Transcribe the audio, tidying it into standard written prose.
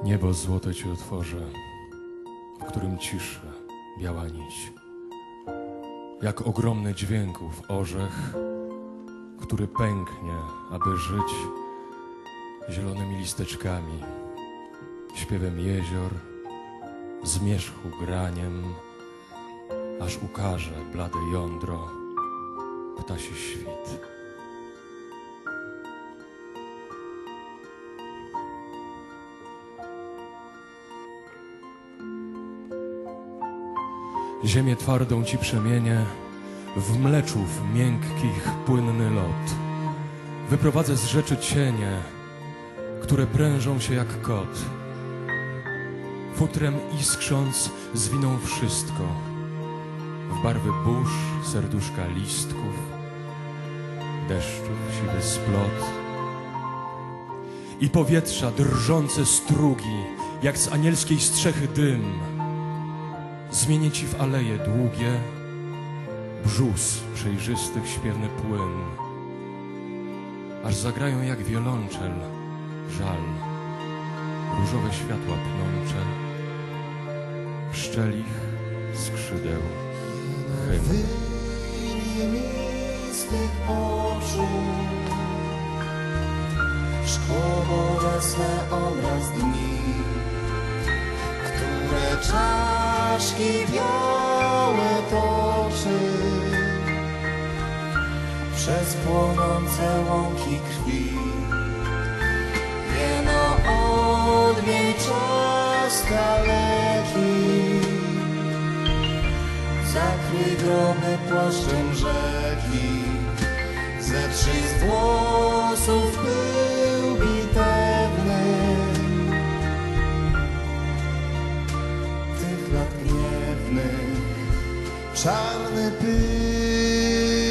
Niebo złote ci otworzę, w którym ciszy biała nić. Jak ogromny dźwięków orzech, który pęknie, aby żyć zielonymi listeczkami, śpiewem jezior, zmierzchu graniem, aż ukaże blade jądro ptasi świt. Ziemię twardą ci przemienię, w mleczów miękkich płynny lot. Wyprowadzę z rzeczy cienie, które prężą się jak kot. Futrem iskrząc zwiną wszystko, w barwy burz, serduszka listków, deszczów siwy splot i powietrza drżące strugi, jak z anielskiej strzechy dym. Zmienię ci w aleje długie, brzus przejrzystych śpiewny płyn, aż zagrają jak wiolonczel żal, różowe światła pnącze, pszczelich skrzydeł hymn. Wyjmij mi z tych oczu szkło bolesne obraz dni, które czaszki białe toczy przez płonące łąki krwi. Jeno odmień czas daleki, zakryj groby płaszczem rzeki, zetrzyj z włosów pył bitewny tych lat gniewnych, czarny pył.